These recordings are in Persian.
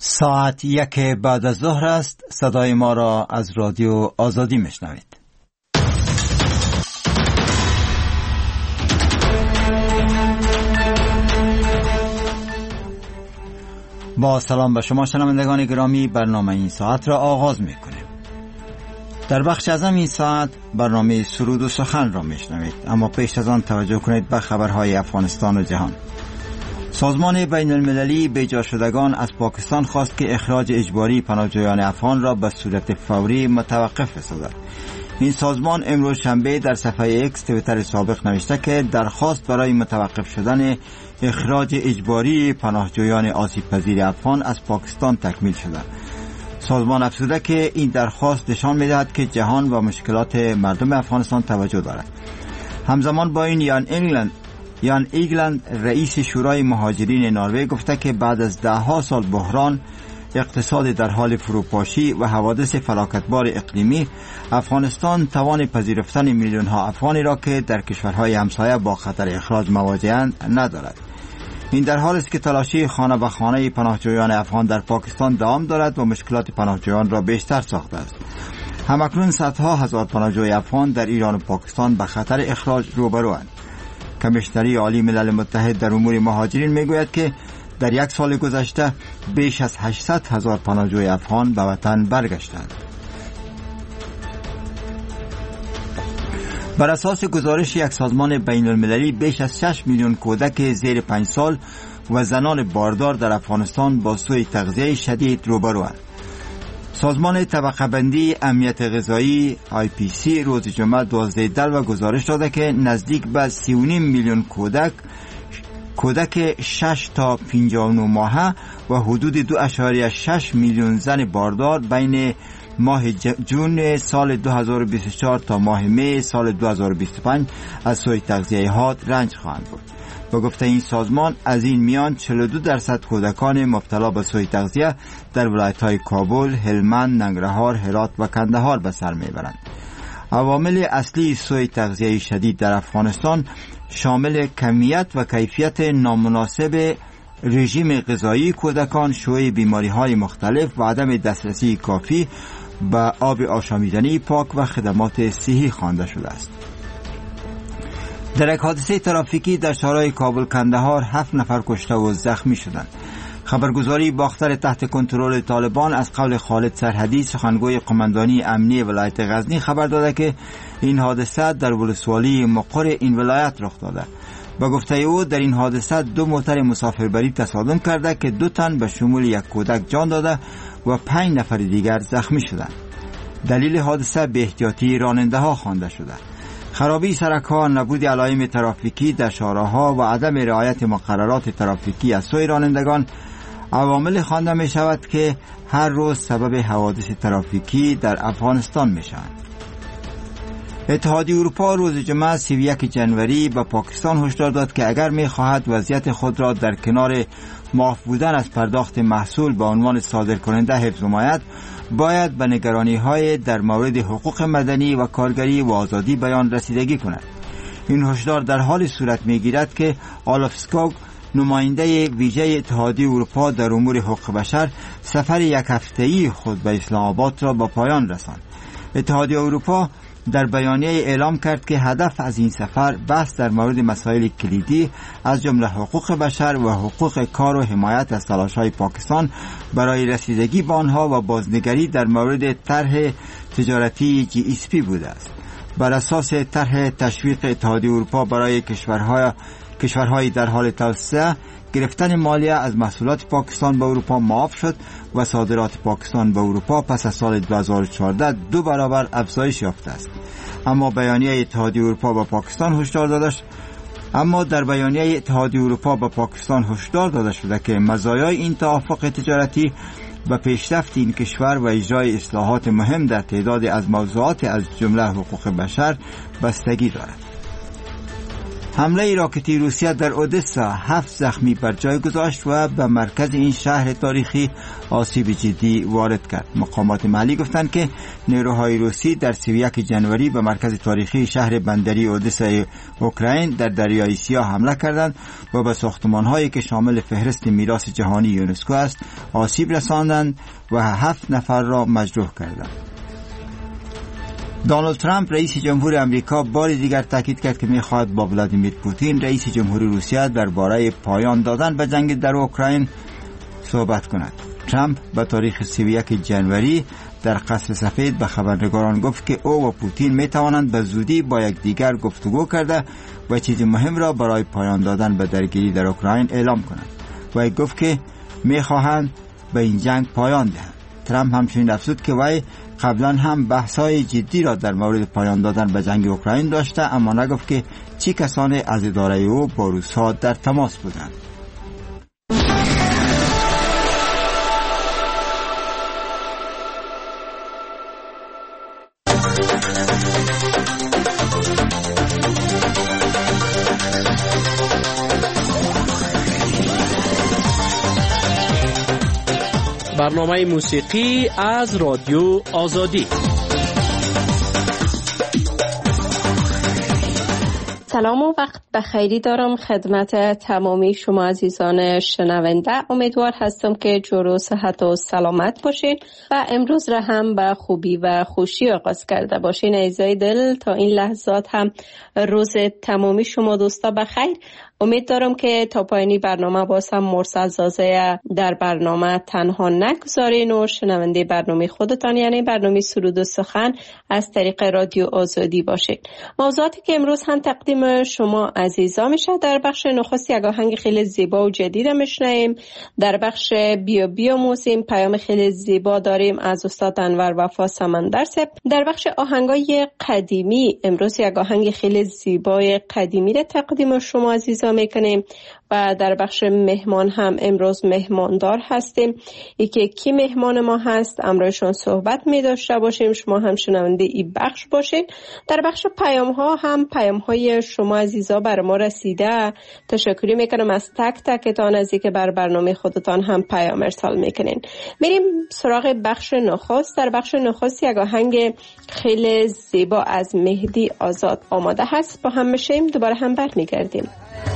ساعت 1 بعد از ظهر است. صدای ما را از رادیو آزادی میشنوید. با سلام به شما شنوندگان گرامی، برنامه این ساعت را آغاز میکنیم. در بخش اعظم این ساعت برنامه سرود و سخن را میشنوید، اما پیش از آن توجه کنید به خبرهای افغانستان و جهان. سازمان بین المللی بیجا شدگان از پاکستان خواست که اخراج اجباری پناهجویان افغان را به صورت فوری متوقف بسازد. این سازمان امروز شنبه در صفحه ایکس توییتر سابق نوشته که درخواست برای متوقف شدن اخراج اجباری پناهجویان آسیب پذیر افغان از پاکستان تکمیل شده. سازمان افزوده که این درخواست نشان می‌دهد که جهان و مشکلات مردم افغانستان توجه دارد. همزمان با این یان ایگلند رئیس شورای مهاجرین نروژ گفته که بعد از دهها سال بحران، اقتصاد در حال فروپاشی و حوادث فلاکتبار اقلیمی، افغانستان توان پذیرفتن میلیون ها افغانی را که در کشورهای همسایه با خطر اخراج مواجه‌اند ندارد. این در حالی است که تلاشی خانه به خانه پناهجویان افغان در پاکستان دوام دارد و مشکلات پناهجویان را بیشتر ساخته است. همکنون صدها هزار پناهجوی افغان در ایران و پاکستان به خطر اخراج روبروند. کمیشنری عالی ملل متحد در امور مهاجرین میگوید که در یک سال گذشته بیش از 800,000 پناهجوی افغان به وطن برگشتند. بر اساس گزارش یک سازمان بین المللی، بیش از 6 میلیون کودک زیر 5 سال و زنان باردار در افغانستان با سوء تغذیه شدید روبروند. سازمان طبقه بندی امنیت غذایی IPC روز جمعه 12 دلو گزارش داده که نزدیک به 3.5 میلیون کودک 6 تا 59 ماهه و حدود 2.6 میلیون زن باردار بین ماه جون سال 2024 تا ماه می سال 2025 از سوء تغذیه حاد رنج خواهند برد. با گفته این سازمان، از این میان 42% کودکان مبتلا به سوء تغذیه در ولایت‌های کابل، هلمند، ننگرهار، هرات و کندهار به سر میبرند. عوامل اصلی سوء تغذیه شدید در افغانستان شامل کمیت و کیفیت نامناسب رژیم غذایی کودکان، شیوع بیماری‌های مختلف و عدم دسترسی کافی به آب آشامیدنی پاک و خدمات صحی خوانده شده است. در یک حادثه ترافیکی در شهرهای کابل کندهار 7 نفر کشته و زخمی شدند. خبرگزاری باختر تحت کنترل طالبان از قول خالد سرحدی، سخنگوی قماندانی امنی ولایت غزنی، خبر داده که این حادثه در ولسوالی مقر این ولایت رخ داده. با گفته او، در این حادثه 2 موتر مسافربری تصادم کرده که 2 تن به شمول یک کودک جان داده و 5 نفر دیگر زخمی شدند. دلیل حادثه به احتیاطی راننده ها خوانده شده. خرابی سرک‌ها، نبود علائم ترافیکی در شاهراه‌ها و عدم رعایت مقررات ترافیکی از سوی رانندگان عوامل خوانده می شود که هر روز سبب حوادث ترافیکی در افغانستان می شوند. اتحادیه اروپا روز جمعه 31 جنوری به پاکستان هشدار داد که اگر می خواهد وضعیت خود را در کنار معاف بودن از پرداخت محصول به عنوان صادرکننده حفظ نماید، باید به نگرانی‌های در مورد حقوق مدنی و کارگری و آزادی بیان رسیدگی کند. این هشدار در حال صورت می‌گیرد که آلف سکوگ، نماینده ویژه اتحادیه اروپا در امور حقوق بشر، سفر یک هفته‌ای خود به اسلام آباد را به پایان رساند. اتحادیه اروپا در بیانیه اعلام کرد که هدف از این سفر بحث در مورد مسائل کلیدی از جمله حقوق بشر و حقوق کار و حمایت از تلاش‌های پاکستان برای رسیدگی به آنها و بازنگری در مورد طرح تجارتی GSP بوده است. بر اساس طرح تشویق اتحادیه اروپا برای کشورهای در حال توسعه، گرفتن مالیه از محصولات پاکستان به اروپا معاف شد و صادرات پاکستان به اروپا پس از سال 2014 2 برابر افزایش یافته است. اما در بیانیه اتحادیه اروپا به پاکستان هشدار داده شده که مزایای این توافق تجارتی به پیشرفت این کشور و اجرای اصلاحات مهم در تعدادی از موضوعات از جمله حقوق بشر بستگی دارد. حمله راکتی روسیه در اودسا 7 زخمی بر جای گذاشت و به مرکز این شهر تاریخی آسیب جدی وارد کرد. مقامات محلی گفتند که نیروهای روسی در 31 جنوری به مرکز تاریخی شهر بندری اودسای اوکراین در دریای سیاه حمله کردند و به ساختمان‌هایی که شامل فهرست میراث جهانی یونسکو است آسیب رساندند و 7 نفر را مجروح کردند. دونالد ترامپ رئیس جمهور امریکا بار دیگر تاکید کرد که می‌خواهد با ولادیمیر پوتین رئیس جمهوری روسیه درباره پایان دادن به جنگ در اوکراین صحبت کند. ترامپ به تاریخ 31 جنوری در قصر سفید به خبرنگاران گفت که او و پوتین می‌توانند به زودی با یکدیگر گفتگو کرده و چیز مهم را برای پایان دادن به درگیری در اوکراین اعلام کنند. و گفت که می‌خواهند به این جنگ پایان دهند. ترامپ همچنین افزود که وی قبلا هم بحث‌های جدی را در مورد پایان دادن به جنگ اوکراین داشته، اما نگفت که چه کسانی از اداره او با روس‌ها در تماس بودند. برنامه موسیقی از رادیو آزادی. سلام و وقت بخیری دارم خدمت تمامی شما عزیزان شنونده. امیدوار هستم که جور و صحت و سلامت باشین و امروز را هم به خوبی و خوشی آغاز کرده باشین. عزیزای دل، تا این لحظات هم روز تمامی شما دوستا بخیر. امید دارم که تا پایانی برنامه باز هم مرسل زازه در برنامه تنها نگذارین و شنونده برنامه خودتان، یعنی برنامه سرود و سخن از طریق رادیو آزادی باشین. موضوعاتی که امروز هم تقدیم شما عزیزا میشه: در بخش نخست یک آهنگ خیلی زیبا و جدید میشنویم. در بخش بیاموزیم پیام خیلی زیبا داریم از استاد انور وفا سمندرسب. در بخش آهنگای قدیمی امروز یک آهنگ خیلی زیبای قدیمی را تقدیم شما عزیزا میکنیم و در بخش مهمان هم امروز مهماندار هستیم. یکی کی مهمان ما هست امروزشون صحبت می داشته باشیم. شما هم شنونده این بخش باشین. در بخش پیام ها هم پیام های شما عزیزا بر ما رسیده. تشکری میکنم از تک تکتان از اینکه بر برنامه خودتان هم پیام ارسال میکنین. میریم سراغ بخش نخست. در بخش نخست یک آهنگ خیلی زیبا از مهدی آزاد آماده هست. با هم میشیم دوباره هم برمیگردیم.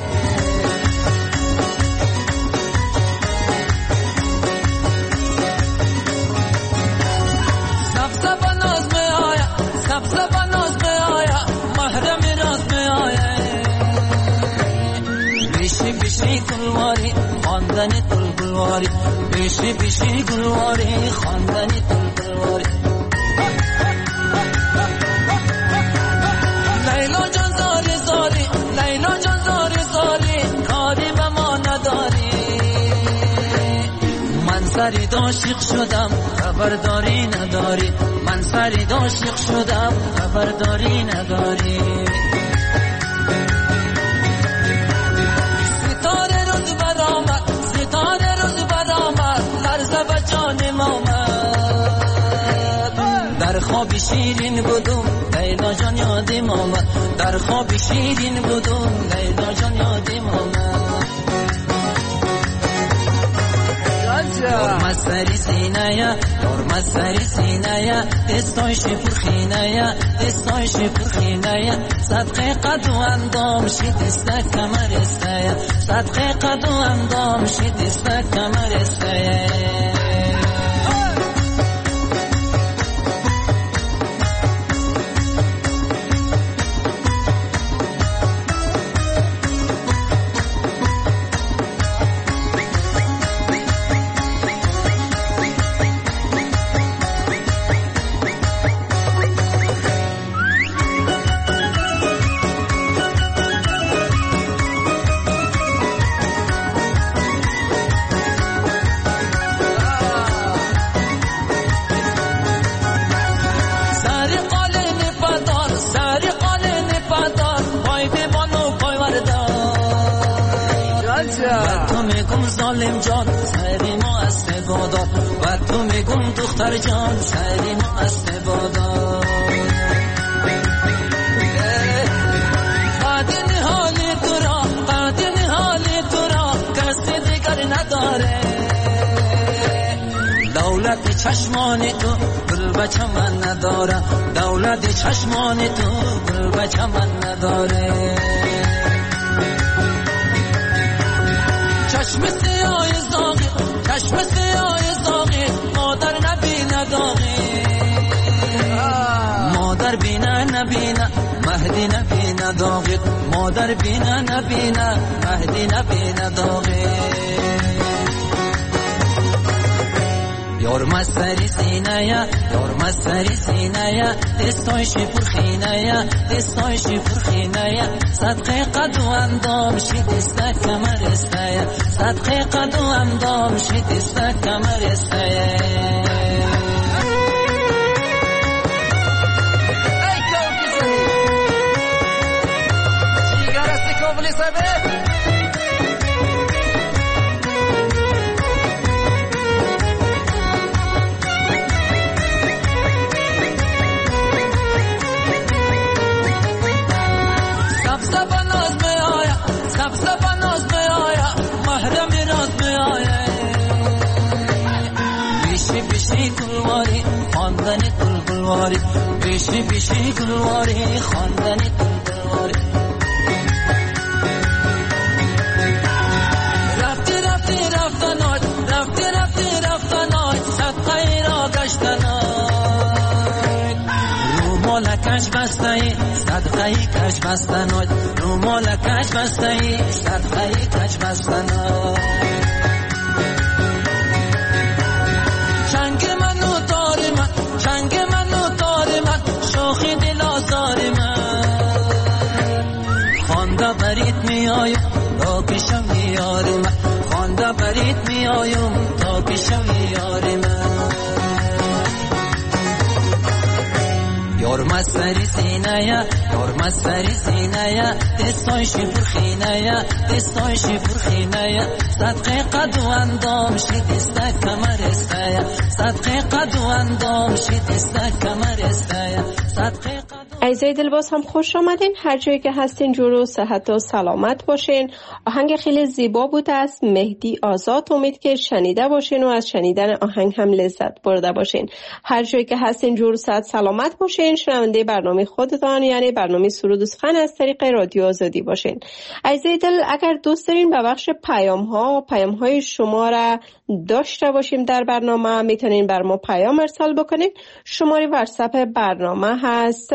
بیشی گلواری خواندنی گلواری بیشی گلواری خواندنی گلواری لیلا جان زاری زاری لیلا جان زاری زاری کاری به ما نداری من سرید عاشق شدم خبرداری نداری من سرید عاشق شدم خبرداری نداری در خواب شیرین بودم لیلا جان یادم آمد در خواب شیرین بودم لیلا جان یادم آمد دورم سری سینه دورم سری سینه دستایش پرخینه دستایش پرخینه صدقه قد و اندام شی دست کمر استه صدقه قد و اندام شی دست کمر استه ظالم جان سری ما استبادا و تو میگم دختر جان سری ما استبادا بعد این حالی دولت چشمان تو گل به چمن نداره، دولت چشمان تو گل به چمن نداره. چشم سیاه زاغی، چشم سیاه زاغی، مادر نبینه داغی، مادر بینه نبینه مهدی نبینه داغی، مادر بینه نبینه مهدی نبینه داغی. یار مستری سینه یا، یار مستری سینه یا، دستایشی پرخینه یا، دستایشی پرخینه یا، صدقه قد و اندام شی دسته کمر استه یا، صدقه قد و اندام شی دسته کمر استه یا. ای کوکی زنی سیگار است کوبلی سبه. خواندنی گلواری بیشی بیشی گلواری خواندنی گلواری. رفتی رفتی رفتنات، رفتی رفتی رفتنات، صدقه را گشتنات. رو مالکش بستهی صدقه کش بستنات، رو مالکش بستهی صدقه کش بستنات. برید میایم تا پیشم یاری من، خانده برید میایم تا پیشم یاری من. یار مستری سینه یا، یار مستری سینه یا، دستایشی پرخینه یا، دستایشی پرخینه یا، صدقه قد و اندام شی دسته کمر استه یا، صدقه قد و اندام شی دسته کمر استه یا، صدقه قد. عزیزای دلباز هم خوش آمدین. هر جایی که هستین جور و صحت و سلامت باشین. آهنگ خیلی زیبا بود از مهدی آزاد. امید که شنیده باشین و از شنیدن آهنگ هم لذت برده باشین. هر جایی که هستین جور و صحت سلامت باشین. شنونده برنامه خودتان یعنی برنامه سرود و سخن از طریق رادیو آزادی باشین. عزیزای دل اگر دوست دارین به بخش پیام های شما را داشته باشیم در برنامه، میتونین بر ما پیام ارسال بکنین. شماره واتساپ برنامه هست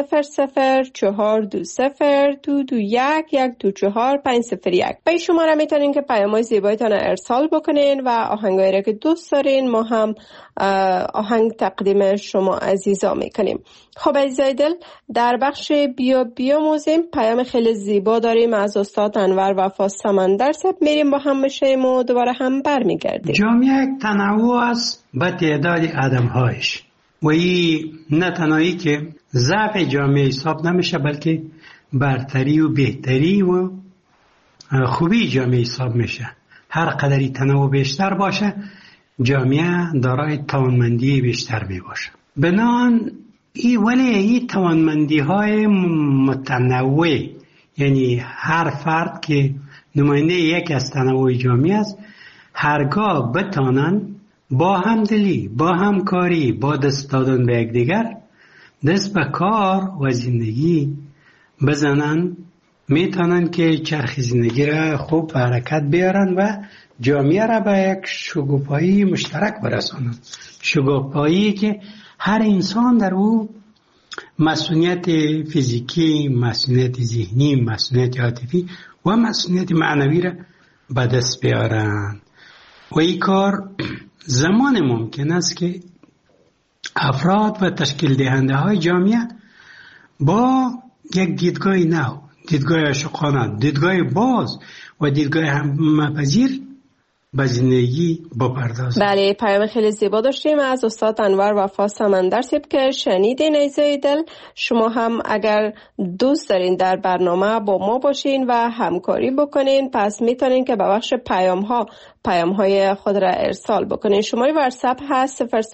00420221241 به این شماره میتونین که پیام‌های زیبایتان رسال بکنین و آهنگایی را که دوست دارین ما هم آهنگ تقدیم شما عزیزا میکنیم. خب عزیزای دل در بخش بیاموزیم پیام خیلی زیبا داریم از استاد انور وفا سمندر صاحب. میریم با هم بشیم و دوباره هم برمیگردیم. جامعه یک تنوع است به تعداد آدم‌هایش و این نه تنهایی که ضعف جامعه حساب نمیشه بلکه برتری و بهتری و خوبی جامعه حساب میشه. هر قدری تنوع بیشتر باشه جامعه دارای توانمندی بیشتر می باشه. بنان ولی این توانمندی های متنوع یعنی هر فرد که نماینده یک از تنوع جامعه است هرگاه بتانن با همدلی، با همکاری، با دست دادن به یکدیگر دست به کار و زندگی بزنن میتونن که چرخ زندگی را خوب به حرکت بیارن و جامعه را به یک شکوفایی مشترک برسانن. شکوفایی که هر انسان در او مسئولیت فیزیکی، مسئولیت ذهنی، مسئولیت عاطفی و مسئولیت معنوی را به دست بیارن. و این کار زمان ممکن است که افراد و تشکیل دهنده های جامعه با یک دیدگاه نو، دیدگاه عاشقانه، دیدگاه باز و دیدگاه همپذیر به زندگی بپردازد. بله پیام خیلی زیبا داشتیم از استاد انور وفا سمندر صاحب که شنیدین. عزیزای دل شما هم اگر دوست دارین در برنامه با ما باشین و همکاری بکنین پس میتونین که به بخش پیام های خود را ارسال بکنین. شماره واتساپ هست 00420221241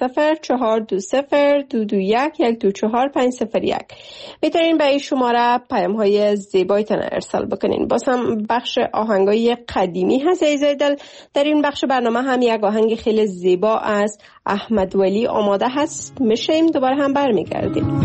میتونین به این شماره پیام های زیبایتان ارسال بکنین. باز هم بخش آهنگای قدیمی هست عزیزای دل. در این بخش برنامه هم یک آهنگ خیلی زیبا از احمد ولی آماده هست. میشیم دوباره هم برمیگردیم.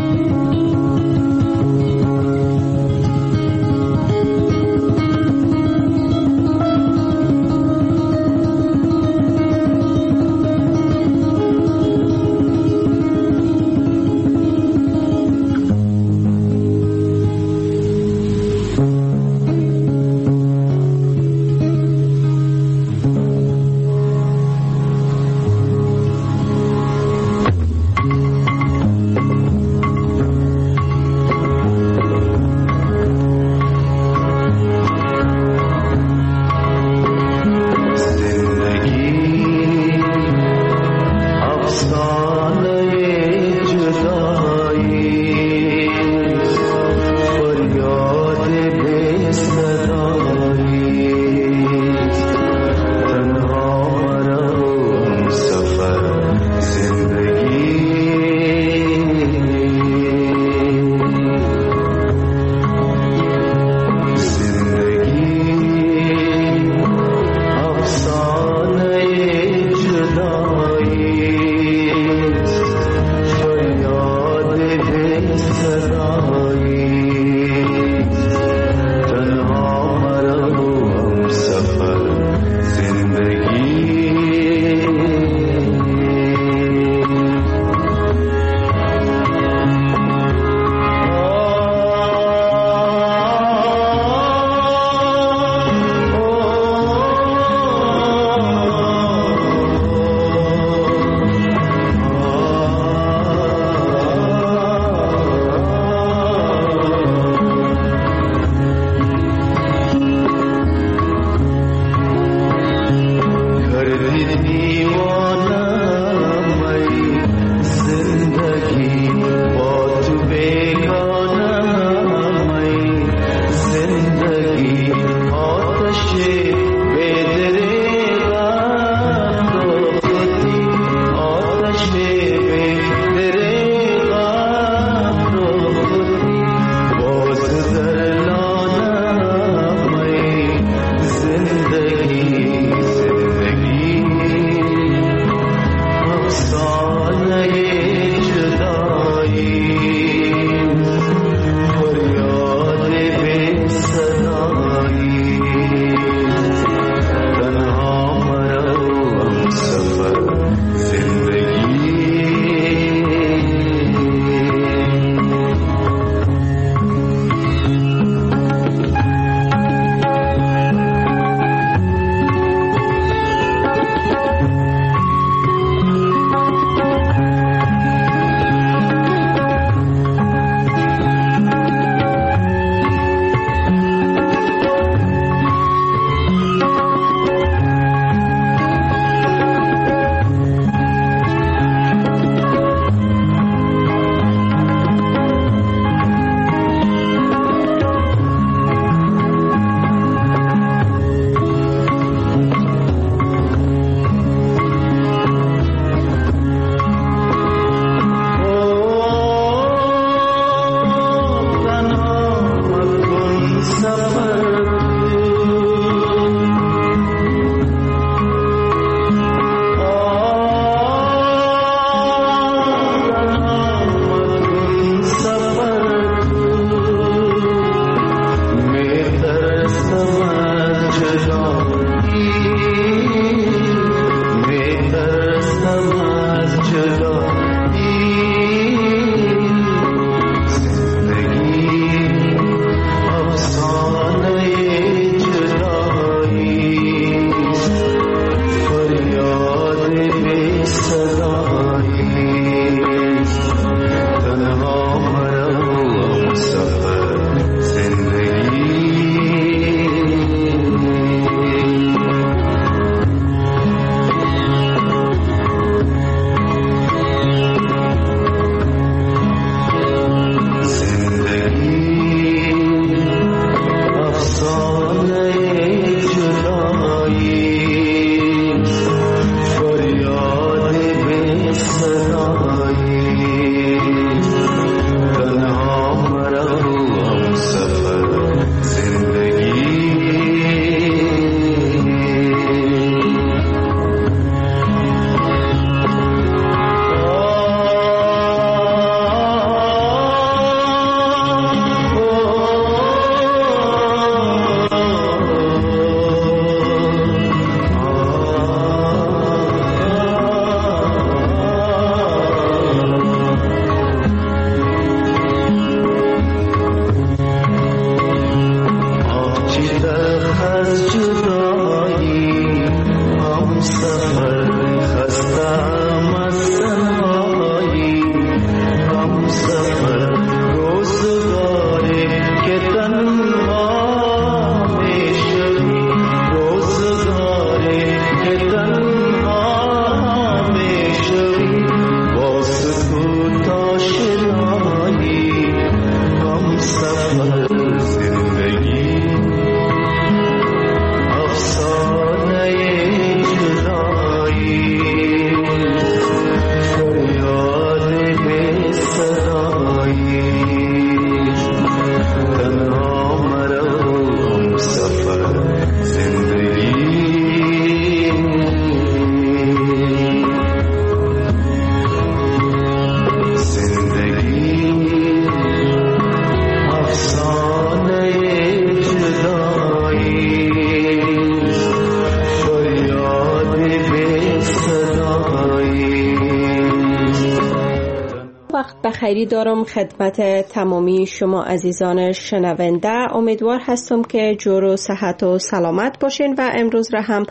وقت بخیری دارم خدمت تمامی شما عزیزان شنونده. امیدوار هستم که جور و صحت و سلامت باشین و امروز را هم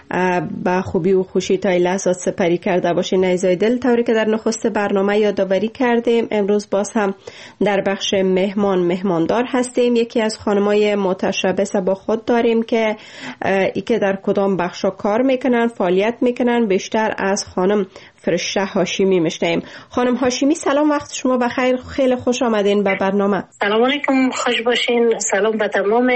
با خوبی و خوشی تا لحظات سپری کرده باشین. عزیزای دل، طوری که در نخست برنامه یادآوری کردیم، امروز باز هم در بخش مهماندار هستیم. یکی از خانمای متشبث با خود داریم که ای که در کدام بخشا کار میکنن، فعالیت میکنن. بیشتر از خانم فرشته هاشمی میشنیم. خانم هاشمی، سلام، وقت شما بخیر، خیلی خوش آمدین به برنامه. سلام علیکم، خوش باشین. سلام به تمام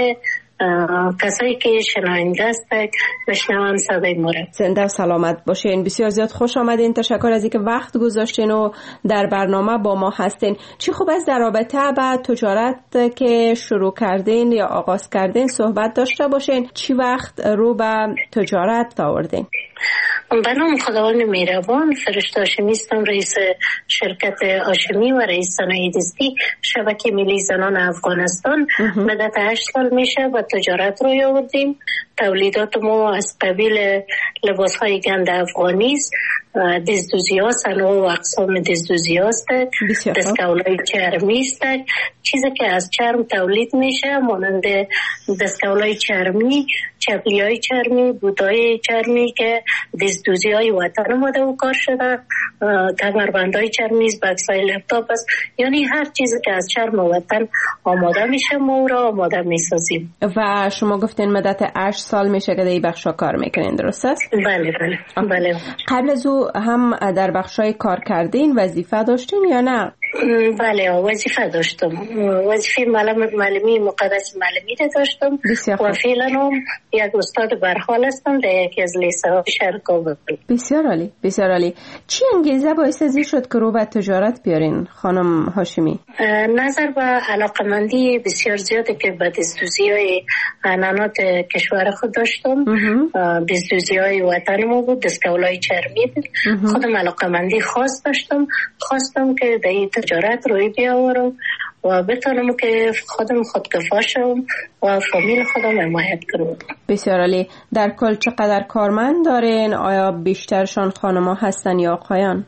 کسایی که شنونده هستند بشنون صدای ما را. زنده و سلامت باشین. بسیار زیاد خوش آمدین. تشکر از اینکه وقت گذاشتین و در برنامه با ما هستین. چی خوب است در رابطه با تجارت که شروع کردین یا آغاز کردین صحبت داشته باشین. چی وقت رو به تجارت آوردین؟ به نام خداوند مهربان، فرشته هاشمی هستم، رئیس شرکت هاشمی و رئیس صنایع دستی شبکه ملی زنان افغانستان. مدت 8 سال میشه و تجارت روی آوردیم. تولیدات ما از قبیل لباس‌های گند افغانی است، دزدوزی ها، صنایع و اقسام دزدوزی هاست، دستکول‌های چرمی است. چیزی که از چرم تولید میشه مانند دستکول‌های چرمی، چپلی‌های چرمی، بوت‌های چرمی که دزدوزی‌های وطن آمده و کار شده، کمربندهای چرمی است، بکس‌های لپتاپ است. یعنی هر چیزی که از چرم وطن آماده میشه ما او را آماده میسازیم. و شما گفتین مدت 8 سال میشه که در این بخشا کار میکنین، درست است؟ بله. قبل از او هم در بخشای کار کردین، وظیفه داشتین یا نه؟ بله، وظیفه داشتم. وظیفه معلمی مقدس معلمی داشتم و فعلا هم یک استاد برحال هستم در یکی از لیسه‌های شهر کابل. بسیار عالی، بسیار عالی. چی انگیزه باعث ازی شد که رو به تجارت بیارین خانم هاشمی؟ نظر به علاقمندی بسیار زیاده که به دزدوزی‌های عنعنات کشور خود داشتم. دزدوزی‌های وطن ما بود، دستکول‌های چرمی بود. خودم علاقمندی خاص داشتم، خواستم که در این تجارت روی بیاورم و بتونم که خودم خودکفا شم و فامیل خودم حمایت کنم. بسیار عالی. در کل چقدر کارمند دارین؟ آیا بیشترشان خانم‌ها هستن یا آقایان؟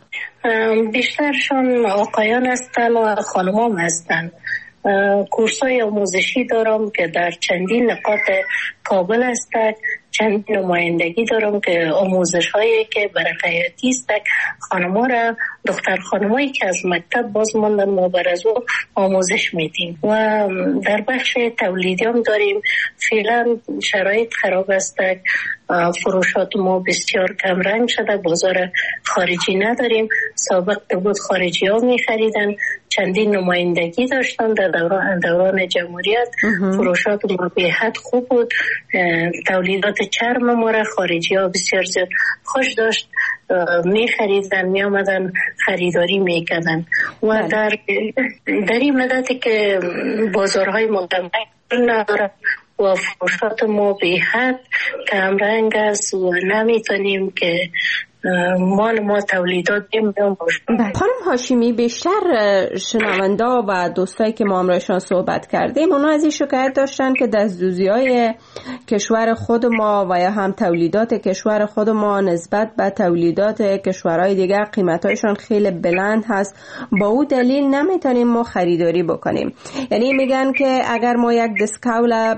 بیشترشان آقایان هستن و خانم‌ها هستن. کورس‌های آموزشی دارم که در چندین نقاط کابل هستند. چند نمایندگی دارم که آموزش‌هایی که برای حیاتی است خانم‌ها را، دختر خانمایی که از مکتب باز ماندن ما بر از او آموزش میدیم. و در بخش تولیدی هم داریم. فعلا شرایط خراب است، فروشات ما بسیار کم رنگ شده، بازار خارجی نداریم. سابق بود خارجی ها می‌خریدن، چندین نمایندگی داشتن در دوران جمهوریت. فروشات ما به حد خوب بود. تولیدات چرم ما را خارجی ها بسیار زیاد خوش داشت، می خریدن، می آمدن خریداری می کردن. و در این مدتی که بازارهای متمرکز نداره و فروشات ما به حد کم رنگ است و نمیتونیم که مال ما تولیدات بیمون باشیم. خانم هاشمی، بیشتر شنونده و دوستایی که ما همراهشان صحبت کردیم اونا از این شکایت داشتن که دزدوزی‌های کشور خود ما و یا هم تولیدات کشور خود ما نسبت به تولیدات کشورهای دیگر قیمتایشان خیلی بلند هست، با او دلیل نمیتونیم ما خریداری بکنیم. یعنی میگن که اگر ما یک دستکول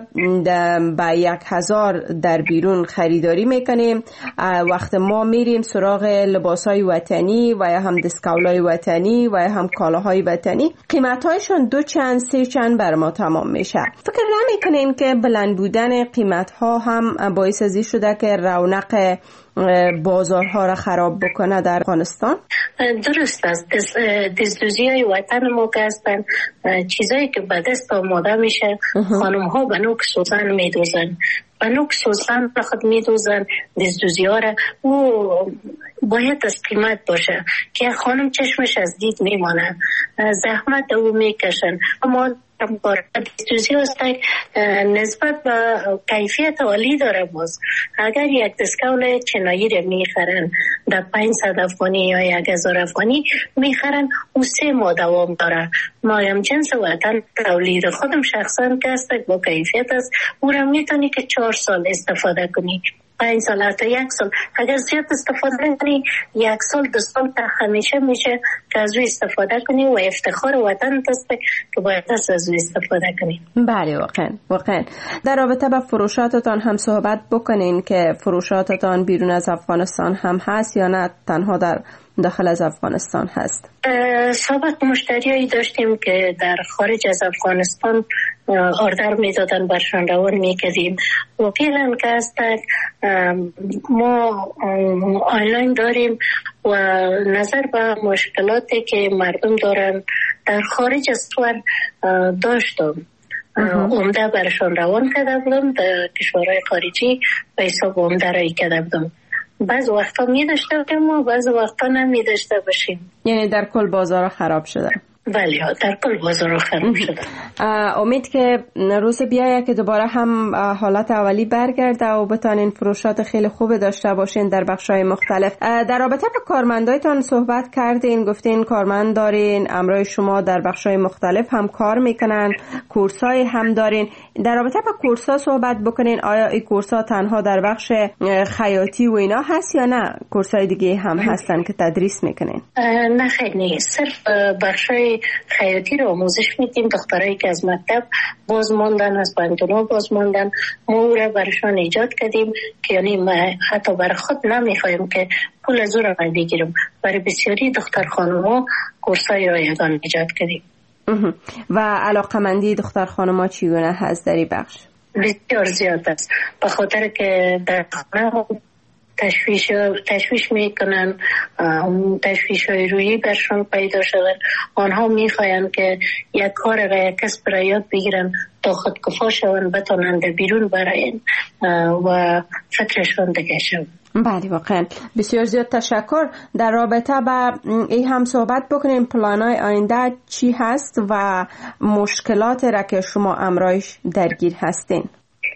به 1000 در بیرون خریداری میکنیم، وقت ما میریم سراغ لباسای وطنی و یا هم دستکولای وطنی و یا هم کالاهای وطنی، قیمت‌هایشون 2 چند 3 چند بر ما تمام میشه. فکر نمی‌کنین که بلند بودن قیمت‌ها هم باعث ازی شده که رونق بازارها را خراب بکنه در افغانستان؟ درست است. دزدوزی‌های وطن ما که هستن چیزایی که به دست آماده میشه، خانم‌ها به نوک سوزن میدوزن، به نوک سوزن خود میدوزن دزدوزی‌ها را. او باید از قیمت باشه که خانم چشمش از دید میمانه، زحمت او میکشن. اما دزدوزی هست نسبت به کیفیت عالی داره. باز اگر یک دستکول چینایی رو میخرن در 500 افغانی یا 1000 افغانی میخرن، او 3 ماه دوام داره. مایم جنس وطن تولید خودم شخصا که است با کیفیت است، او را میتونی که 4 سال استفاده کنی. 5 سال حتی 1 سال اگر زیاد استفاده کنی 1 سال 2 سال تا همیشه میشه که از روی استفاده کنی و افتخار وطن است که باید از روی استفاده کنی. بله واقعا در رابطه با فروشاتتان هم صحبت بکنین که فروشاتتان بیرون از افغانستان هم هست یا نه تنها در داخل از افغانستان هست؟ سابق مشتریایی داشتیم که در خارج از افغانستان آردر میدادن برشان روان میکردیم و فعلا که هست ما آنلاین داریم و نظر به مشکلاتی که مردم دارن در خارج از کشور داشتم عمده برشان روان کرده بودم در کشورهای خارجی به حساب عمده رای کرده بودم. بعض وقتا می داشته بودیم و بعض وقتا نمی داشته باشیم. یعنی در کل بازار خراب شده؟ بله در کل بازار خراب شده. امید که روز بیایه که دوباره هم حالت اولی برگرده و بتانین فروشات خیلی خوب داشته باشین در بخش‌های مختلف. در رابطه با کارمندایتان صحبت کردین، گفتین کارمند دارین، امرای شما در بخش‌های مختلف هم کار میکنن، کورسای هم دارین. در رابطه با کورسا صحبت بکنین، آیا این کورسا تنها در بخش خیاطی و اینا هست یا نه کورسای دیگه هم هستن که تدریس میکنین؟ نه خیلی نیست، صرف بخشای خیاطی رو آموزش میدیم. دخترایی که از مکتب باز ماندن، از پانتونو باز ماندن، ما او را برشان ایجاد کردیم که یعنی ما حتی برای خود نمیخوایم که پول از او را بگیریم. برای بسیاری دختر خانوما کورسای رایگان ایجاد کردیم. و علاقمندی دختر خانوما چگونه هست در این بخش؟ بسیار زیاد است، به خاطر که در خانه تشویش میکنن، تشویش های رویی برشان پیدا شدن. آنها میخواین که یک کار را یک کسب را یاد بگیرن تا خودکفا شون، بتانند بیرون براین و فکرشان دیگه شون. بله واقعا بسیار زیاد تشکر. در رابطه با این هم صحبت بکنیم پلانای آینده چی هست و مشکلات را که شما امرایش درگیر هستین؟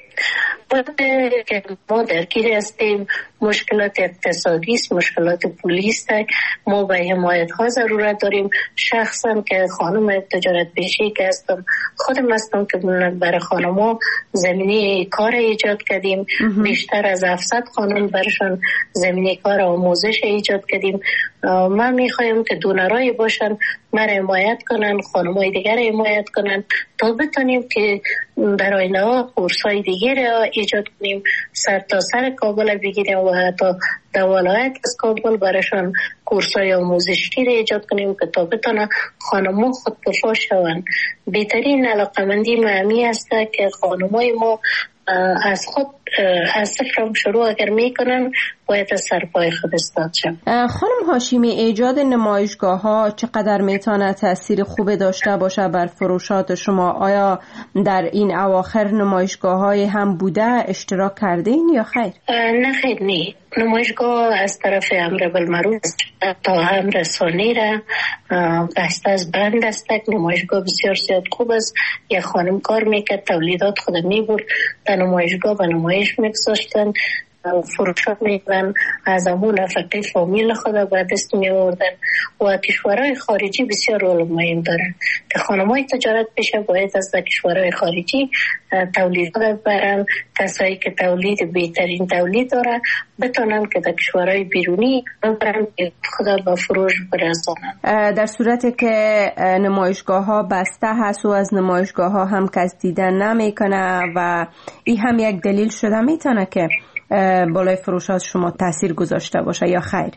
که ما درگیر هستیم مشکلات اقتصادی است، مشکلات پولی است. ما به حمایت ها ضرورت داریم. شخصا که خانم تجارت پیشی که هستم، خودم هستم که برای خانم‌ها زمینه کار ایجاد کردیم. بیشتر از 700 خانم برشان زمینه کار آموزش ایجاد کردیم. من میخوایم که دونرایی باشن، من حمایت کنن، خانم‌های دیگر حمایت کنن تا بتونیم که در آینده ها کورس‌های دیگر را ایجاد کنیم، سر تا سر کابل بگیریم و حتی در ولایت از کابل برایشان کورس‌های آموزشی را ایجاد کنیم که تا بتونه خانم‌ها خودکفا شوند. بهترین علاقمندی معمی است که خانم‌های ما از خود از صفر شروع اگر میکنن باید از سرپای خود استاد شد. خانم هاشمی، ایجاد نمایشگاه ها چقدر میتونه تأثیر خوب داشته باشه بر فروشات شما؟ آیا در این اواخر نمایشگاه های هم بوده اشتراک کردین یا خیر؟ نه خیر نی. نمایشگاه از طرف امر بالمعروف تا امر ثانی را بسته از بند است. نمایشگاه بسیار زیاد خوب است. یک خانم کار میکرد، تولیدات خود میبرد در نمایشگاه و نمایش میگذاشتن، فروشات میکنن، از همون نفقه فامیل خود به دست می آوردن. و کشورهای خارجی بسیار رول مهم دارن که خانم‌های تجارت پیشه باید از کشورهای خارجی تولیدات برن، کسایی که تولید بهترین تولید داره بتونن که در کشورهای بیرونی برن خدا با فروش برسونن. در صورتی که نمایشگاه ها بسته هست و از نمایشگاه ها هم کس دیدن نمیکنه و این هم یک دلیل شده میتونه که بالای فروشات شما تاثیر گذاشته باشه یا خیر؟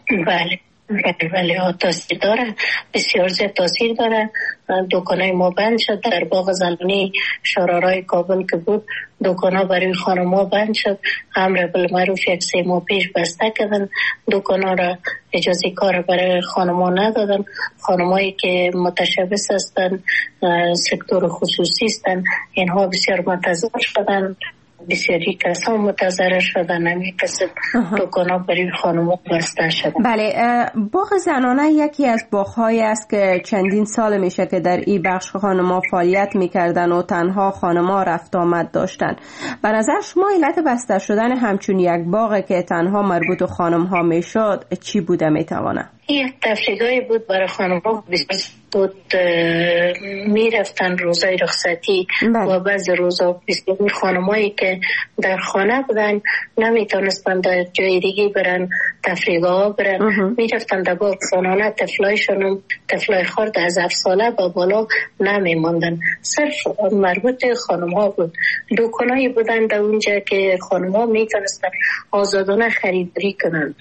بله تاثیر داره، بسیار زیاد تاثیر داره. دکانای ما بند شد. در باغ زنانی شرارای کابل که بود دکانا برای خانم‌ها بند شد. امر بالمعروف 1 ماه پیش بسته کردن دکانا را، اجازه کار برای خانم‌ها ندادن. خانمایی که متشبث هستن، سکتور خصوصی هستن، اینها بسیار متضرر شدن. بسیاری کسان متضرر شدن، نمی کسب دکانا برای خانم‌ها بسته شدن. بله، باغ زنانه یکی از باغ‌هایی است که چندین سال میشه که در این بخش خانم‌ها فعالیت میکردن و تنها خانم‌ها رفت آمد داشتن. به نظر شما علت بسته شدن همچون یک باغ که تنها مربوط به خانم‌ها میشد چی بوده میتوانه؟ یک تفریحی بود برای خانم‌ها بود. می رفتن روزای رخصتی و بعض روزا بسیار خانمایی که در خانه بودن نمیتونستن در جای دیگه برن تفریح‌ها برن، می رفتن در باغ خانانه. طفلای خرد از 7 ساله با بالا نمیماندن، صرف مربوط خانم‌ها بود. دکانایی بودن در اونجا که خانم‌ها میتونستن آزادانه خریداری کنن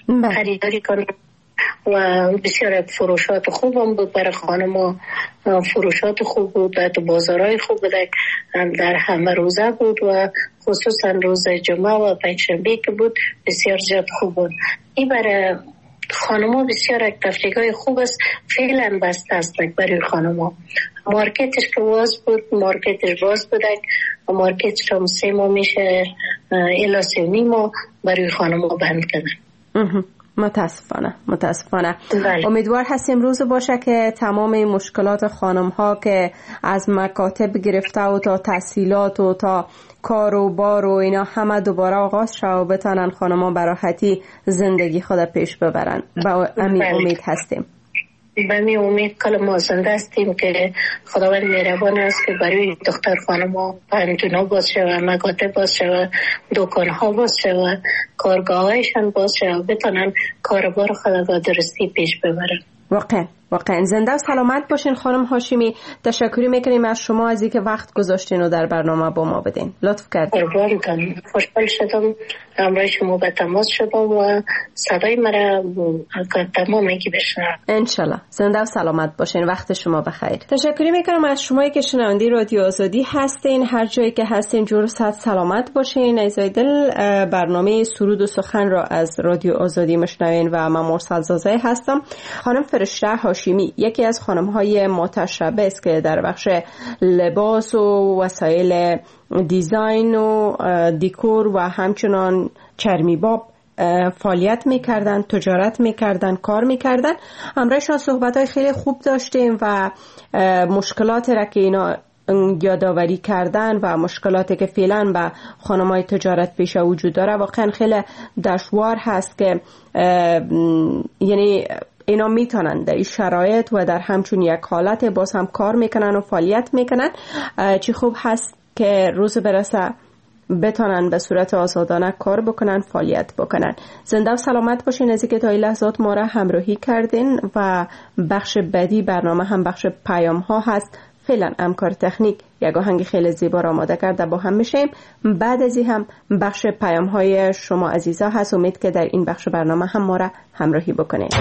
و بسیار فروشات خوب هم بود برای خانم. فروشات خوب بود، بازارهای خوب بود، در همه روزه بود و خصوصا روز جمعه و پنجشنبه که بود بسیار زیاد خوب بود. این برای خانم بسیار یک تفریحای خوب است. فعلا بسته است برای خانم. مارکتش که باز بود، مارکتش باز بود، مارکتش هم 3 ماه میشه الی 3 ماه برای خانم بند کردن. متاسفانه. بله. امیدوار هستیم روز باشه که تمام مشکلات خانم ها که از مکاتب گرفته و تا تحصیلات و تا کار و بار و اینا همه دوباره آغاز شد و بتانن خانم ها براحتی زندگی خود پیش ببرن. با امید هستیم. به می امید کل ما زنده هستیم که خداوند مهربان است که برای دختر خانم ها پنجونا باز شود، مکاتب باز شود، دکان ها باز شود، کارگاه هایشان باز شود، بتانن کاربار خود با درستی پیش ببرن. واقعا زنده و سلامت باشین خانم هاشمی. تشکر میکنیم از شما از اینکه وقت گذاشتین و در برنامه با ما بدین. لطف کردین. خوشحال شدم همراه شما به تماس شدم و صدای مرا تمام که بشنوم. انشالله زنده و سلامت باشین. وقت شما بخیر. تشکر میکنم از شمایی که شنونده رادیو آزادی هستین. هر جایی که هستین جور صحت سلامت باشین. عزیزای دل، برنامه سرود و سخن را از رادیو آزادی میشنوین و من مرسل زازه هستم. خانم فرشته هاشمی یکی از خانم‌های متشبث است که در بخش لباس و وسایل دیزاین و دیکور و همچنان چرمی باب فعالیت می‌کردن، تجارت می‌کردن، کار می‌کردن. همراهشان صحبت‌های خیلی خوب داشتیم و مشکلات را که اینا یادآوری کردن و مشکلاتی که فعلا به خانم‌های تجارت پیشه وجود داره واقعا خیلی دشوار هست که یعنی اینا میتونن در این شرایط و در همچون یک حالت باز هم کار میکنن و فعالیت میکنن. چی خوب هست که روز برسه بتونن به صورت آزادانه کار بکنن، فعالیت بکنن. زنده و سلامت باشین از اینکه تا این لحظات ما را همراهی کردین و بخش بعدی برنامه هم بخش پیام ها هست. فعلا همکار تکنیک یک آهنگ خیلی زیبا را آماده کرده با هم میشیم. بعد از این هم بخش پیام های شما عزیزا هست. امید که در این بخش برنامه هم ما را همراهی بکنید.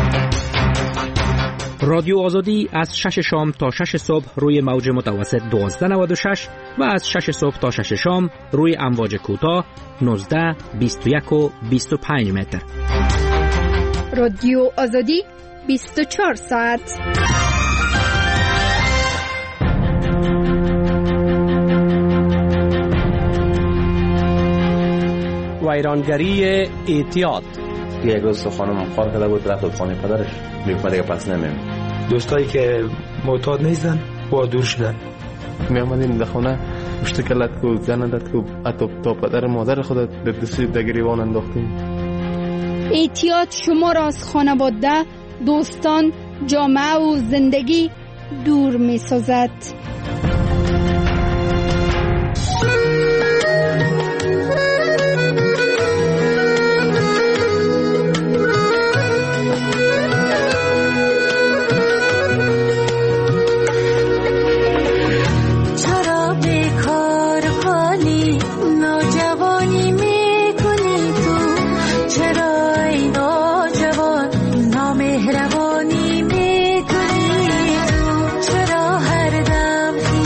رادیو آزادی از 6 شام تا 6 صبح روی موج متوسط 1296 و از 6 صبح تا 6 شام روی امواج کوتاه 19 21 و 25 متر. رادیو آزادی 24 ساعت. ویرانگری اعتیاد. یک روز خانم کار کرده بود رفت خانه پدرش میگفت دیگه پس نمیم. دوستایی که معتاد نیستن با دور شدن. می آمدیم در خانه مشتکلت کو زندت کو حتی تا پدر مادر خودت به دستی در گریبان انداختیم. اعتیاد شما را از خانواده، دوستان، جامعه و زندگی دور می سازد. مهربانی میکنی تو، چرا هر دم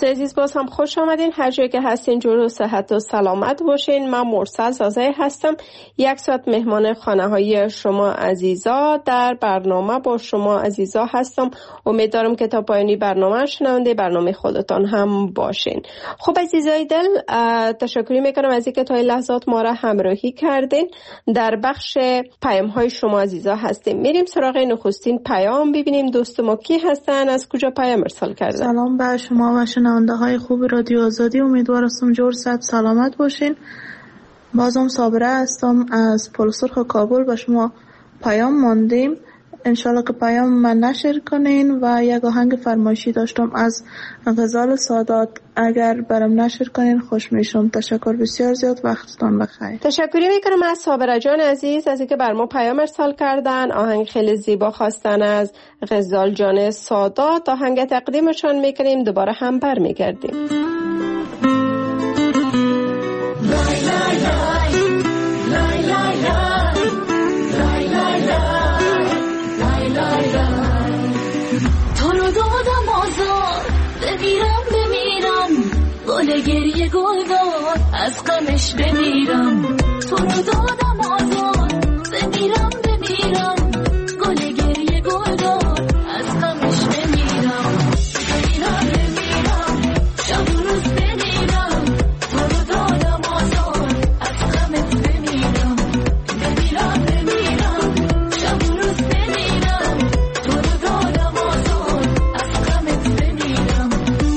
عزیز باز هم خوش آمدین. هر جایی که هستین جور و صحت و سلامت باشین. من مرسل زازه هستم. 1 ساعت مهمان خانه های شما عزیزا در برنامه با شما عزیزا هستم. امیدوارم که تا پایانی برنامه شنونده برنامه خودتان هم باشین. خب عزیزای دل، تشکر میکنم از اینکه تا این لحظات ما را همراهی کردین. در بخش پیام های شما عزیزا هستیم. میریم سراغ نخستین پیام، ببینیم دوست ما کی هستن، از کجا پیام ارسال کردن. سلام به شما و شنونده های خوب رادیو آزادی. امیدوارم جور صحت سلامت باشین. بازم صابره هستم از پلسرخ کابل. به شما پیام ماندیم، انشالله که پیام من نشر کنین. و یک آهنگ فرمایشی داشتم از غزال سادات، اگر برام نشر کنین خوش میشم. تشکر بسیار زیاد، وقتتان بخیر. تشکری میکنم از صابره جان عزیز از اینکه بر ما پیام ارسال کردن. آهنگ خیلی زیبا خواستن از غزال جان سادات. آهنگ تقدیمشان میکنیم، دوباره هم برمیگردیم. گل گریه گل دار از غمش بمیرم. تو رو دادم آزار بمیرم گل گریه گل دار از غمش بمیرم. بمیرم شب و روز بمیرم. تو رو دادم آزار از غمت بمیرم شب و روز بمیرم. تو رو دادم آزار از غمت بمیرم.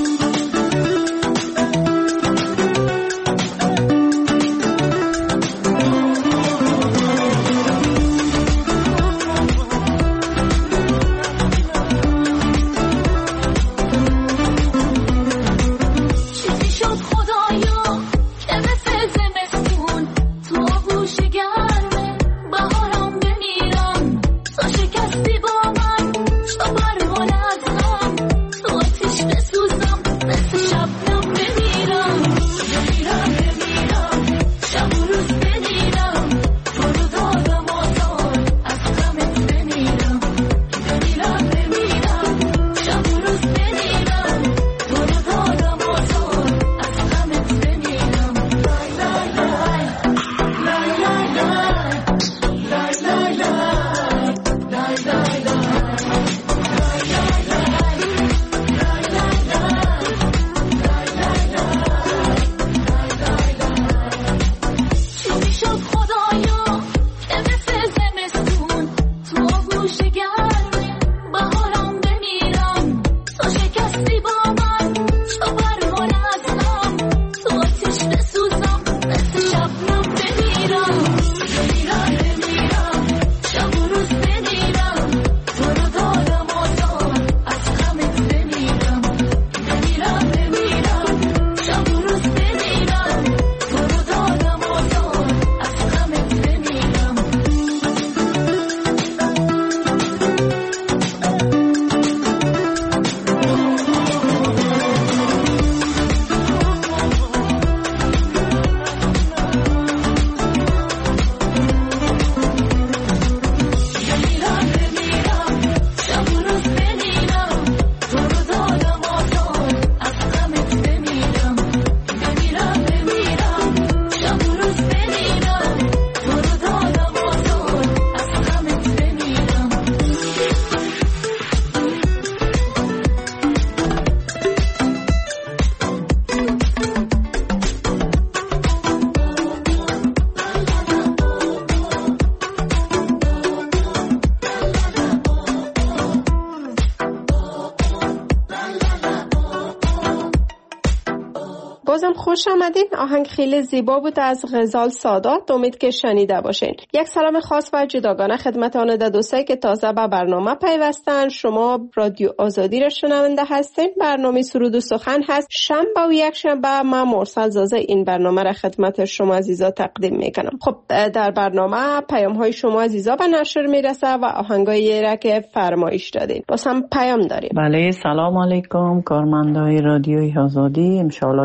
بازم خوش آمدین. آهنگ خیلی زیبا بود از غزال سادات. امید که شنیده باشین. یک سلام خاص و جداگانه خدمت آن دوستایی که تازه به برنامه پیوستن. شما رادیو آزادی را شنونده هستین. برنامه سرود و سخن هست. شنبه و یک شنبه من مرسل زازه این برنامه را خدمت شما عزیزا تقدیم میکنم. خب در برنامه پیام های شما عزیزا به نشر میرسه و آهنگایی را که فرمایش دادین. باز هم پیام داریم. بله، سلام علیکم کارمندای رادیوی آزادی. ان شاء الله جور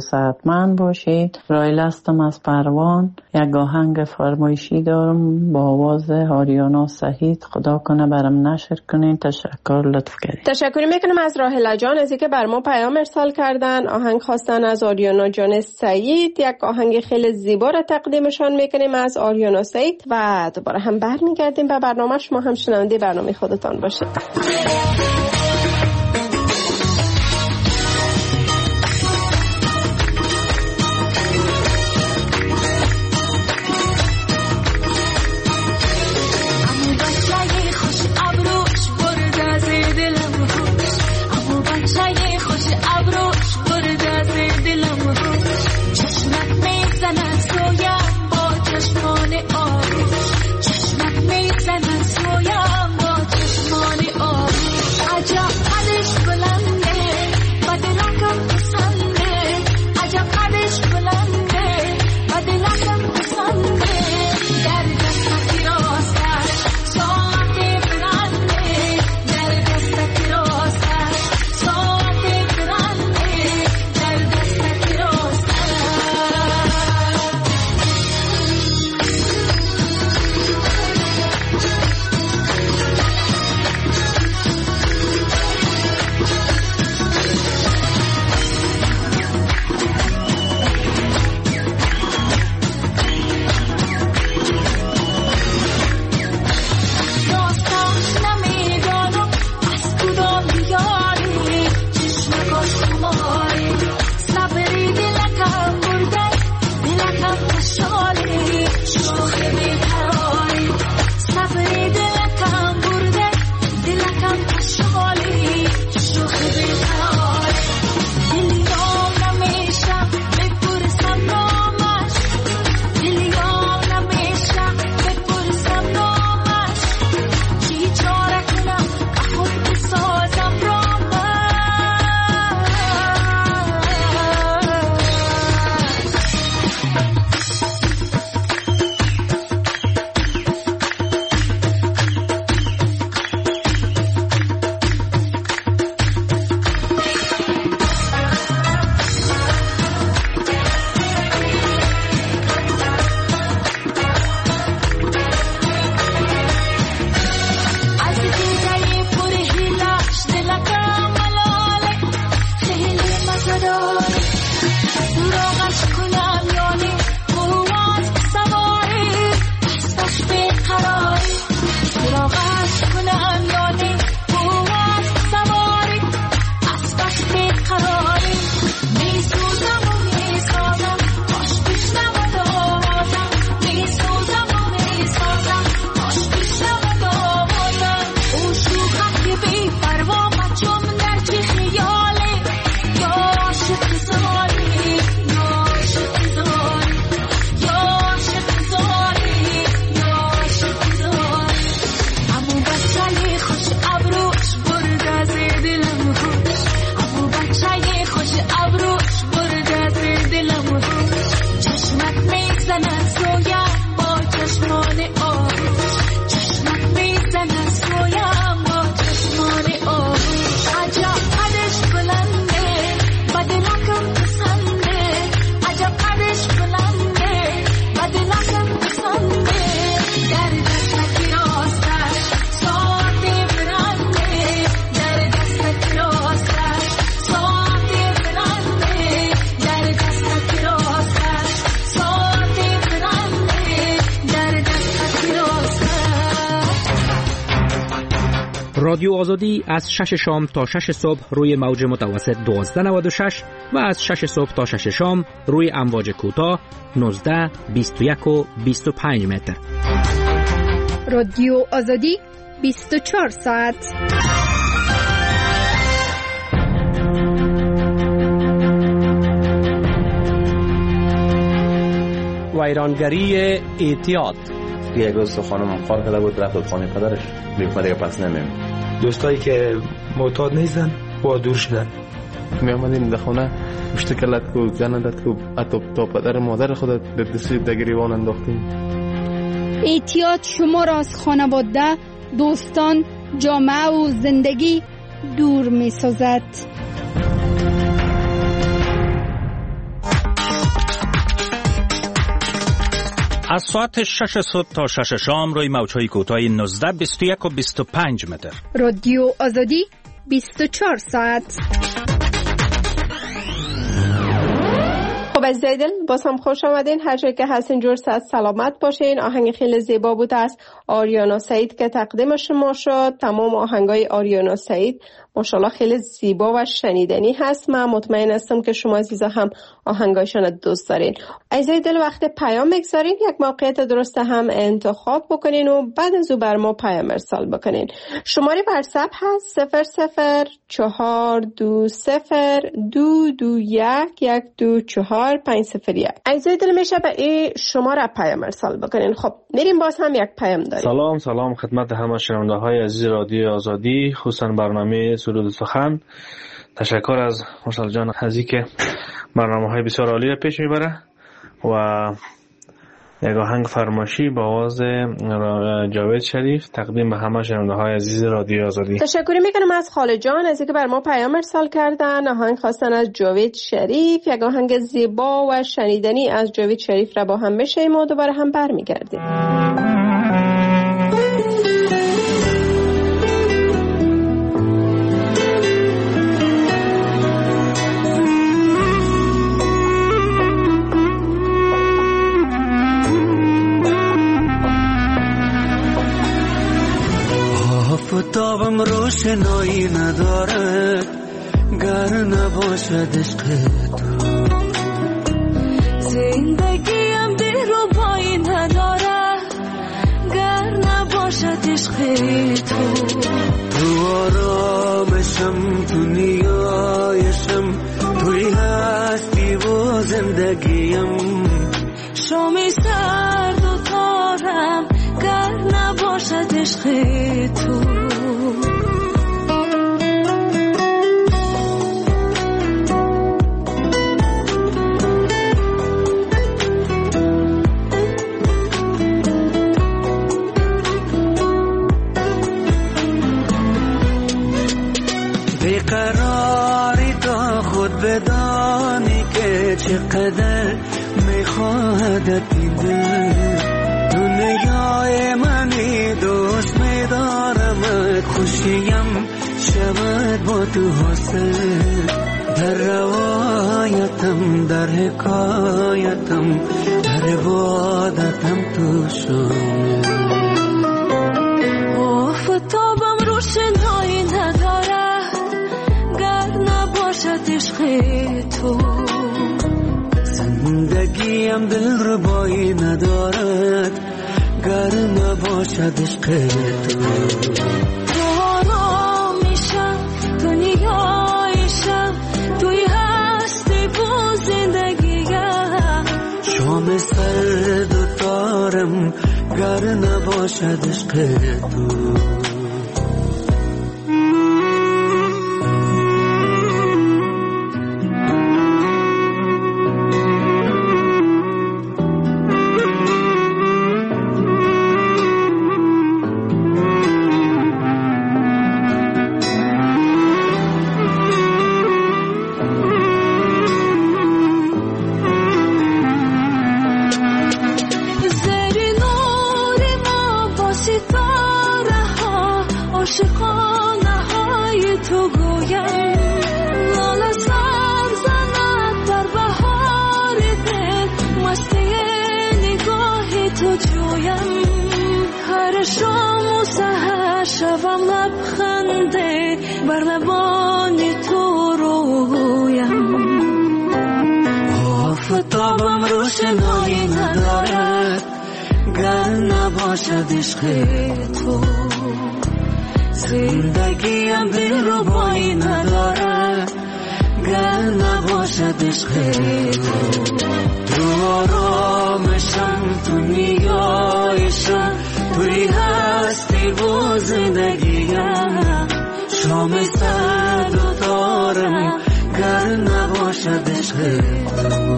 صحتمند باشید. رایل هستم از پروان. یک آهنگ فرمایشی دارم با آواز آریانا سعید. خدا کنه برام نشر کنین. تشکر، لطف کردید. تشکر میکنم از راهله جان از اینکه بر ما پیام ارسال کردن. آهنگ خواستن از آریانا جان سعید. یک آهنگ خیلی زیبا را تقدیمشان میکنیم از آریانا سعید و دوباره هم برمیگردیم به برنامه. شما هم شنونده برنامه خودتان باشید. رادیو آزادی از 6 شام تا 6 صبح روی موج متوسط 1296 و از 6 صبح تا 6 شام روی امواج کوتاه 19 21 و 25 متر. رادیو آزادی 24 ساعت. ویرانگری اعتیاد. یک روز خانم کار کرده بود رفت خانه پدرش میگفت دیگه پس نمیم. دوستایی که معتاد نیستن با دور شدن. می آمدیم در خانه مشتکلت کو زن داد کو تا پدر مادر خودت در دستی در گریبان انداختیم. اعتیاد شما را از خانواده، دوستان، جامعه و زندگی دور می سازد. از ساعت 6 صبح تا 6 شام روی موج‌های کوتاه 19 21 و 25 متر. رادیو آزادی 24 ساعت. خب عزیزای دل، باز هم خوش آمدین. هر جایی که هستین جور صحت سلامت باشین. آهنگ خیلی زیبا بود از آریانا سعید که تقدیم شما شد. تمام آهنگای آریانا سعید ماشاءالله خیلی زیبا و شنیدنی هست. من مطمئن هستم که شما عزیزا هم آهنگایشان دوست دارین. عزیزای دل، وقت پیام بگذارین، یک موقعیت درست هم انتخاب بکنین و بعد از او بر ما پیام ارسال بکنین. شماره واتساپ هست 00427221221 عزیزای دل، میشه به این شماره پیام ارسال بکنین. خب میریم باز هم یک پیام داریم. سلام خدمت همه شنونده های عزیز رادیو آزادی، خصوصا برنامه سرود و سخن. تشکر از مرسل جان عزیزی که برنامه‌های بسیار عالی را پیش میبره و یک آهنگ فرمایشی با آواز جاوید شریف تقدیم به همه شنونده‌های عزیز رادیو آزادی. تشکر میکنم از خاله جان از اینکه بر ما پیام ارسال کردن. آهنگ خواستن از جاوید شریف، یک آهنگ زیبا و شنیدنی از جاوید شریف را با هم بشنویم و دوباره هم برمیگردیم. آفتابم روشنایی نداره گر نباشد عشق تو، زندگیم دلربایی نداره گر نباشد عشق تو. تو آرامشم، تو نیایشم، توی هستی و زندگیم. شامی سرد و تارم گر نباشد عشق تو. بیقراری تا خود بدانی که چقدر میخواهد این دل. دنیای منی دوست میدارم، خوشیم شود با تو حاصل. در روایتم، در حکایتم، در عبادتم تو شامل. آفتابم روشنایی نداره گر نباشد عشق تو، زندگیم دلربایی ندارد گر نباشد عشق تو. تو آرامیشم، تو نیایشم، توی هستی و زندگیم. شام سرد و تارم گر نباشد عشق تو. آفتابم روشنایی ندارد گر نباشد عشق تو، زندگیم دلربایی ندارد گر نباشد عشق تو. تو آرامشم، تو نیایشم، توی هستی و زندگیم. شام سرد و تارم گر نباشد عشق تو،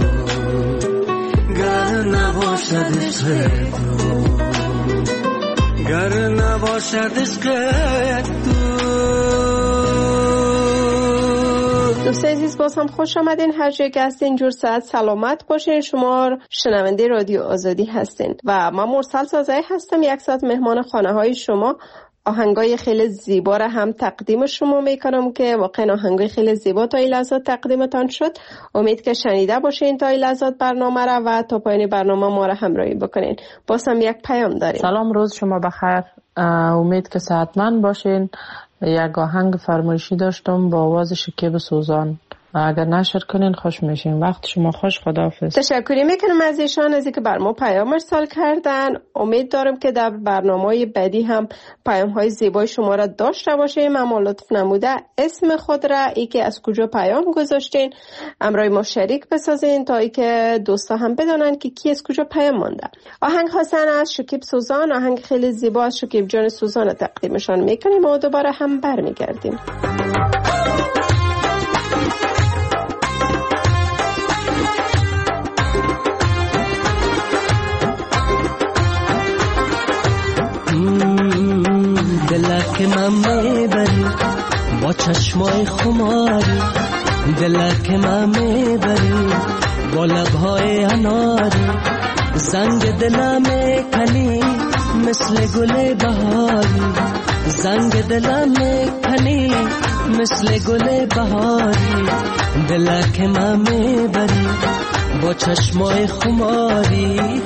گر نباشد عشق تو، گر نباشد عشق تو. دوستان عزیز باز هم خوش آمدین. هر جایی که هستین جور ساعت سلامت باشین. شما شنونده رادیو آزادی هستین و من مرسل سازایی هستم. یک ساعت مهمان خانه های شما آهنگای خیلی زیبا را هم تقدیم شما میکنم که واقعا آهنگای خیلی زیبا تا این لحظات تقدیمتان شد. امید که شنیده باشین تا این لحظات برنامه را و تا پایان برنامه ما را همراهی بکنین. باز هم یک پیام داریم. سلام، روز شما بخیر. امید که صحتمند باشین. یک آهنگ فرمایشی داشتم با آواز شکیب سوزان، اگر نشر کنین خوش میشین. وقت شما خوش. خداحافظ. تشکری میکنم از ایشان از اینکه بر ما پیام ارسال کردن. امید دارم که در برنامه‌های بعدی هم پیام‌های زیبای شما را داشته باشیم. اما لطف نموده اسم خود را ای که از کجا پیام گذاشتین امرای ما شریک بسازین تا ای که دوستا هم بدونن که کی از کجا پیام مونده. آهنگ حسن از شکیب سوزان، آهنگ خیلی زیبا از شکیب جان سوزان تقدیمشان میکنیم و دوباره هم برمیگردیم. دلک من میبری با چشمای خماری، دلک من میبری با لبهای اناری، زنگ دلم کنی مثل گل بهاری، زنگ دلم کنی مثل گل بهاری، دلک من میبری با چشمای خماری.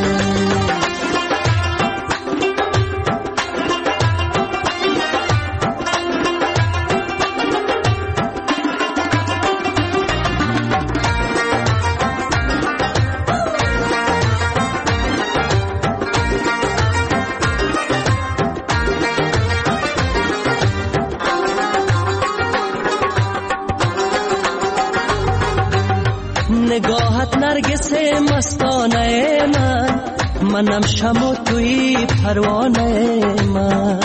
نگاهت نرگس مستانه منم شم و توی پروانه من،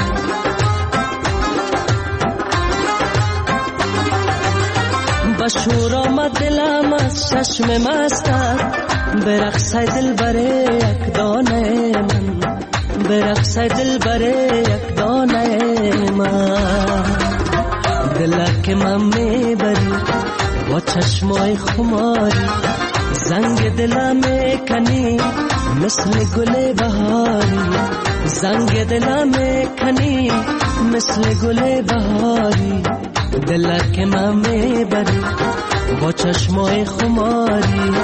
بشور آمد دلم از چشم مستت، برقصه دل بره یک دانه من، برقصه دل بره یک دانه من، دلک من میبری با چشمای خماری، زنگ دلم کنی مثل گل بهاری، زنگ دلم کنی مثل گل بهاری، دلک من میبری با چشمای خماری.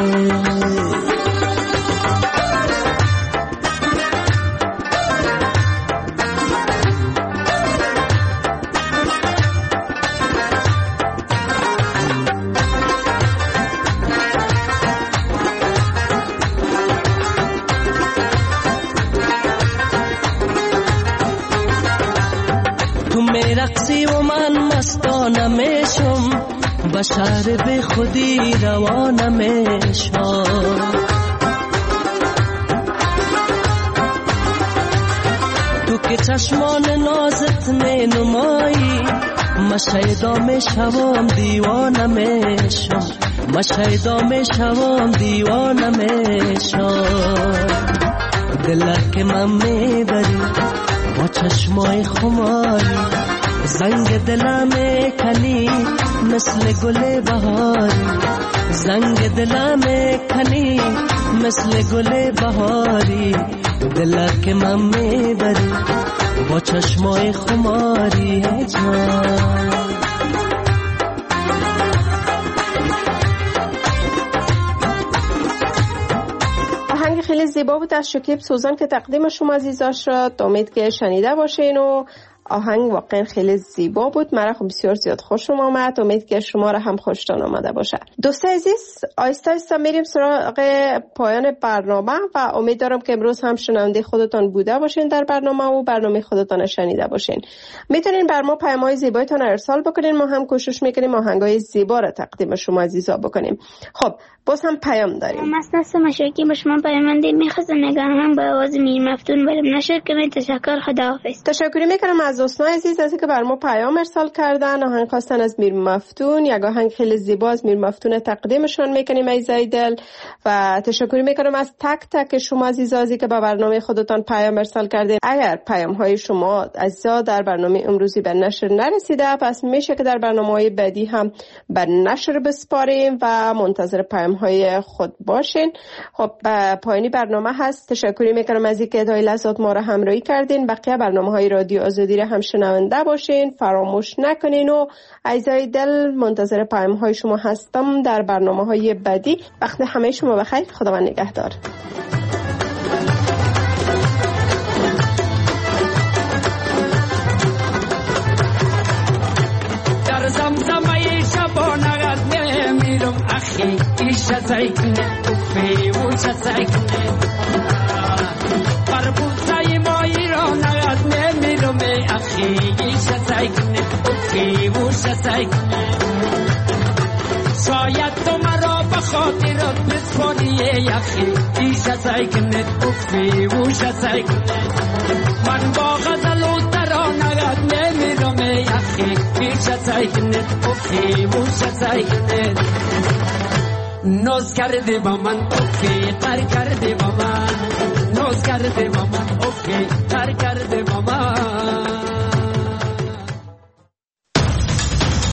رقصی و من مستانه میشم، بشر به خودی روانه میشم، تو که چشمان نازت می نمایی، مشیدا میشوم دیوانه میشم، مشیدا میشوم دیوانه میشم، دلک من میبری با چشمای خماری، زنگ دلم کنی مثل گل بهاری، زنگ دلم کنی مثل گل بهاری، دلک من میبری با چشمای خماری جان. آهنگ خیلی زیبا بود از شکیب سوزان که تقدیم شما عزیزان شد. امید که شنیده باشین و آهنگ واقعا خیلی زیبا بود. مرا خب بسیار زیاد خوشم آمد. امید که شما را هم خوشتان آمده باشه. دوستان عزیز آیسته آیسته میریم سراغ پایان برنامه و امید دارم که امروز هم شنونده خودتان بوده باشین در برنامه و برنامه خودتان شنیده باشین. میتونین بر ما پیام‌های زیبایتان ارسال بکنین. ما هم کوشش میکنیم آهنگای زیبا را تقدیم شما عزیزا بکنیم. خب باز هم پیام داریم. مستنس مشاکی با شما پیامنده میخواستم نگاه هم با آواز میر مفتون برم نشر کنید. تشکر. خداحافظ. تشکر میکنم از از دوستان عزیز از که بر ما پیام ارسال کردن، آهنگ خواستن از میر مفتون، یک آهنگ خیلی زیبا از میر مفتون تقدیمشون میکنیم ای دل و تشکر میکنم از تک تک شما عزیزانی که به برنامه خودتان پیام ارسال کردید. اگر پیام های شما عزیزا در برنامه امروزی به نشر نرسیده، پس میشه که در برنامه‌های بعدی هم به نشر بسپاریم و منتظر پیام های خود باشین. خب پایانی برنامه هست. تشکر میکنم از اینکه تا این لحظات ما را همراهی کردین. بقیه برنامه‌های رادیو آزادی را هم شنونده باشین، فراموش نکنین و عزیزای دل منتظر پیام‌های شما هستم در برنامه‌های بعدی. وقت همه شما بخیر. خداوند نگهدار. در زمزمه شبانه نمیرم اخی ایش زیکنه توفی وش زیکنه بربوزای ما ایران نمیرم اخی ایش زیکنه توفی وش زیکنه شاید تو مرا بخاطرت بسپاری اخی ایش زیکنه توفی وش زیکنه من با غزل و ترانه نمیرم اخی ایش زیکنه توفی وش زیکنه نوز کرده با من اوکی تر کرده با من نوز کرده با من اوکی تر کرده با من